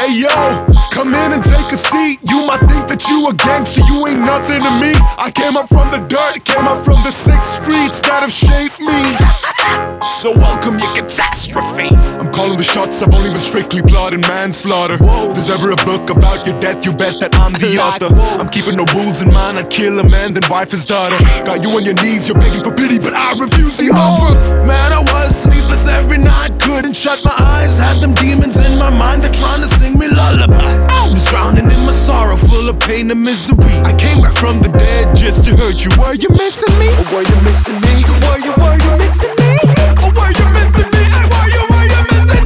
Hey yo, come in and take a seat. You might think that you a gangster, you ain't nothing to me. I came up from the dirt, came up from the 6 streets that have shaped me. So welcome your catastrophe. I'm calling the shots, I've only been strictly blood and manslaughter. If there's ever a book about your death, you bet that I'm the author. I'm keeping no rules in mind, I'd kill a man, then wife his daughter. Got you on your knees, you're begging for pity, but I refuse the offer. Man, I was sleepless every night, couldn't shut my eyes. Had them demons in my mind, they're trying to sing me lullabies. I was drowning in my sorrow, full of pain and misery. I came back from the dead just to hurt you. Were you missing me? Or were you missing me? Were you missing me? Or were you missing me? Hey, were you missing me?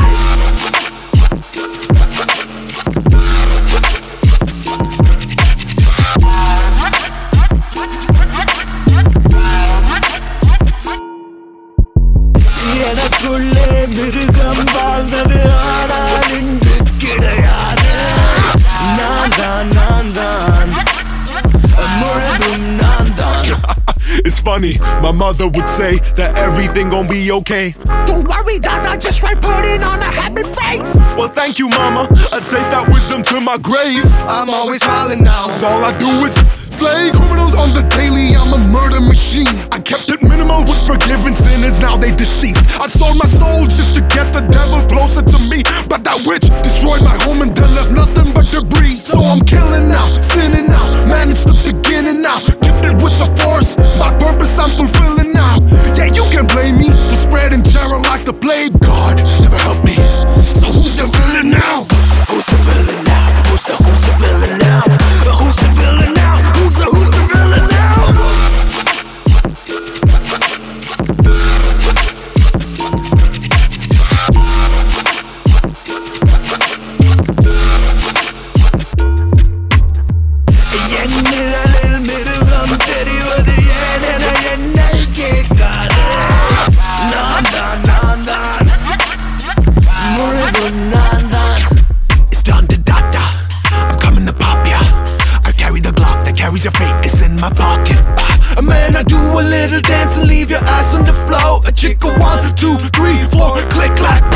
எனக்குள்ளே மிருகம் வாழ்ந்தது ஆனால் இன்று கிடையாது. நான் தான் முழுதும் நான் தான். It's funny, my mother would say that everything gon' be okay. Don't worry, Dada, just try putting on a happy face. Well, thank you, mama, I'd take that wisdom to my grave. I'm always smiling now, 'cause all I do is slay criminals on the daily, I'm a murder machine. I kept it minimal with forgiving sinners, now they deceased. I sold my soul just to get the devil closer to me, but that witch destroyed my home and then left nothing but debris. So I'm killing now, sinning now, man, it's the beginning now. Gifted with the force, my purpose I'm fulfilling now. Yeah, you can blame me for spreading terror like the plague. God never helped me, so who's the villain now? Who's the villain now? Who's the villain now? Who's the villain now? Who's the villain now? என்னில் மிருகம் தெரிவது ஏன் என என்னை கேட்காது. நான் தான் முழுதும் நான் தான். It's done to Dada, I'm coming to pop ya. I carry the Glock that carries your fate, it's in my pocket. Man, I do a little dance and leave your ass on the floor. A chick, a 1, 2, 3, 4, click, clack.